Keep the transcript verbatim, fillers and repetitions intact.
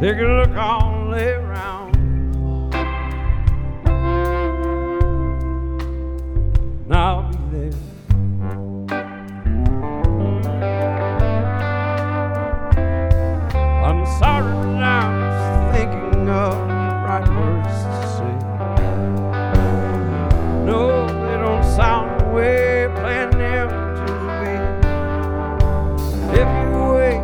Take a look all the way around. And I'll be there. I'm sorry, but I'm just thinking of the right words to say.